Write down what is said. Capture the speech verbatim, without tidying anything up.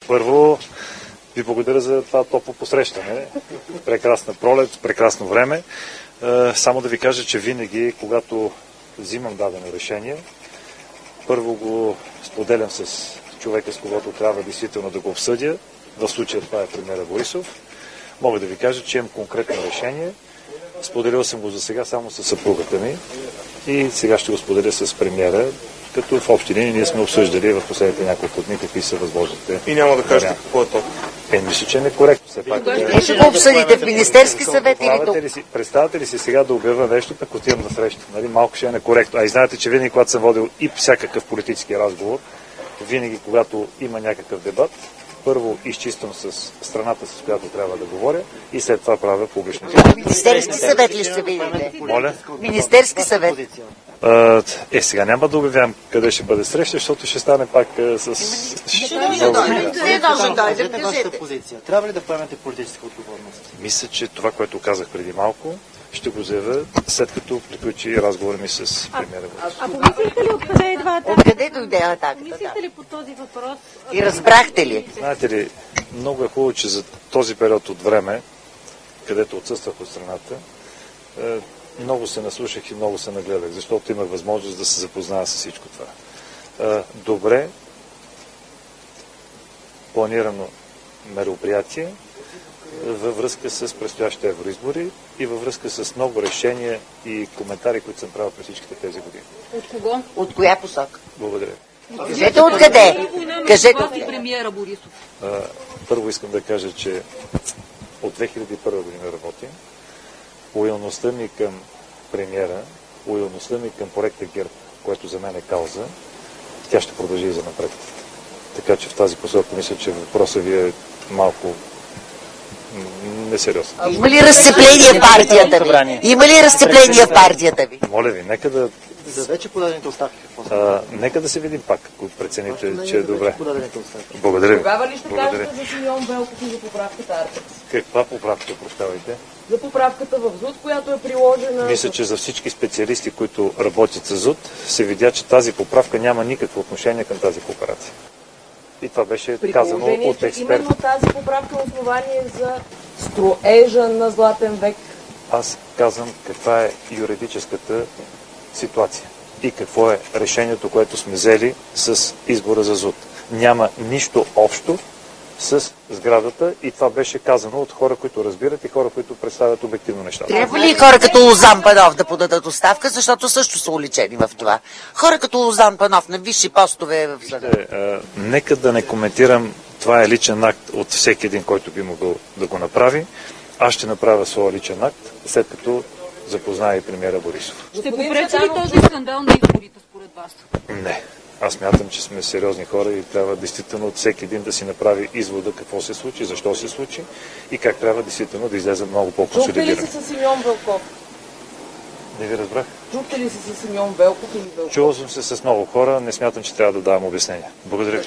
Първо, ви благодаря за това топло посрещане. Прекрасна пролет, прекрасно време. Само да ви кажа, че винаги, когато взимам дадено решение, първо го споделям с човека, с когото трябва действително да го обсъдя. В случая това е премиера Борисов. Мога да ви кажа, че имам конкретно решение. Споделил съм го за сега само с съпругата ми и сега ще го споделя с премиера, като в общи линии ние сме обсъждали в последните няколко дни какви са възможните. И няма да кажете какво е то. Е, мисля, че е некоректно. Все пак. Вие ще го обсъдите в Министерски съвет или тук? Ли си, представете ли си сега да обявя нещо, пък отивам на среща? Нали? Малко ще е некоректно. А и знаете, че винаги, когато съм водил и всякакъв политически разговор, винаги, когато има някакъв дебат, първо изчиствам с страната, с която трябва да говоря и след това правя публично. Министерски съвет ли ще видите? Моля? Министерски съвет. Е, сега няма да обявявам къде ще бъде среща, защото ще стане пак с... Трябва ли да поемете политическа отговорност? Мисля, че това, което казах преди малко, ще го заявя след като приключи разговора ми с премиера. А помислите ли откъде идва атаката? Откъде дойде атаката? Помислите ли по този въпрос? И разбрахте ли? Знаете ли, много е хубаво, че за този период от време, където отсъствах от страната, много се наслушах и много се нагледах, защото имах възможност да се запозная с всичко това. Добре планирано мероприятие във връзка с предстоящите евроизбори и във връзка с много решения и коментари, които съм правил през всичките тези години. От кого? От коя посока? Благодаря. Кажете откъде? Кажете откъде? Премиера Борисов. Първо искам да кажа, че от две хиляди и първа година работим. Лоялността ми към премиера, лоялността ми към проекта ГЕРБ, което за мен е кауза, тя ще продължи и за напред. Така че в тази посока мисля, че въпросът ви е малко несериозно. Има ли разцепление в партията ви? Има ли разцепление в партията ви? Моля ви, нека да... За вече подадените оставки какво А, нека да се видим пак, ако прецените, че е добре. подадените оставки? Благодаря ви. Тогава ли ще Благодаря. кажете за Симеон Велков и за поправката Артекс? Каква поправка, прощавайте? За поправката в ЗУД, която е приложена... Мисля, че за всички специалисти, които работят с ЗУД, се видя, че тази поправка няма никакво отношение към тази кооперация. И това беше При казано положение, от че експерти. именно тази поправка е основание за строежа на Златен век. Аз казвам каква е юридическата ситуация и какво е решението, което сме взели с избора за ЗУД. Няма нищо общо с сградата и това беше казано от хора, които разбират и хора, които представят обективно нещата. Трябва ли хора като Лозан Панов да подадат оставка, защото също са уличени в това? Хора като Лозан Панов на висши постове в съда. Е, е, нека да не коментирам, това е личен акт от всеки един, който би могъл да го направи. Аз ще направя своя личен акт, след като запозная и премиера Борисов. Ще попречи ли този скандал на изборите според вас? Не. Аз смятам, че сме сериозни хора и трябва действително от всеки един да си направи извода какво се случи, защо се случи и как трябва действително да излезе много Чухте ли по-консолидирано. се с Симеон Велков? Не ви разбрах. Чухте ли се с Симеон Велков или Велков? Чувал съм се с много хора, не смятам, че трябва да давам обяснения. Благодаря ви.